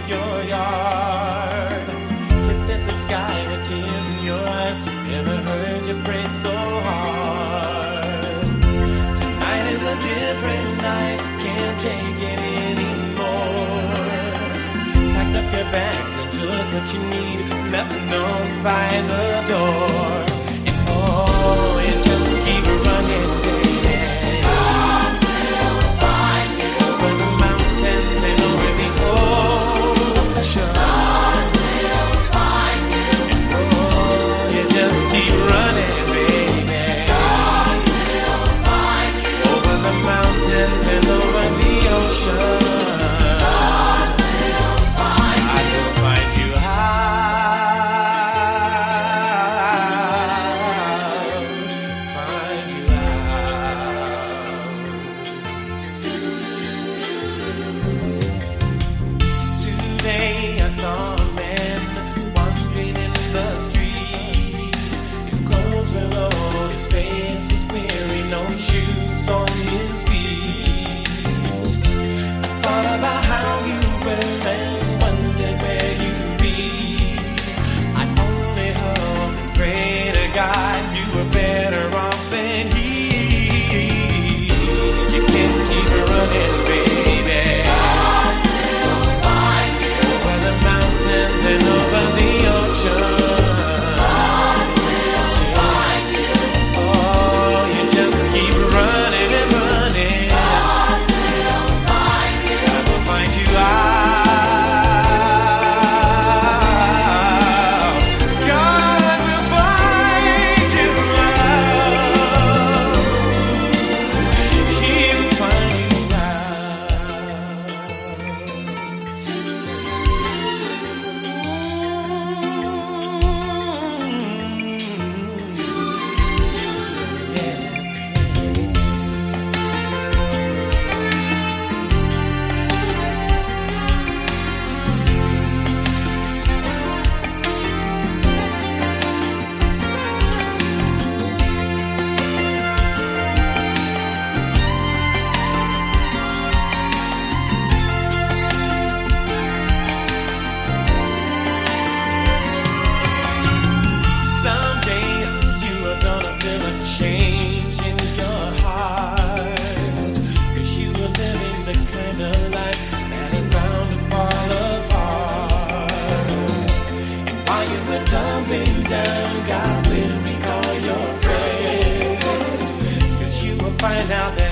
your yard. Looked at the sky with tears in your eyes. Never heard you pray so hard. Tonight is a different night. Can't take it anymore. Packed up your bags and took what you need. Left a note by the door. And oh, you just keep running, baby. God will find you. Over the mountains and over the ocean. God will find you. And oh, you just keep running, baby. God will find you. Over the mountains and over the ocean. Down, God will recall your prayers, 'cause you will find out that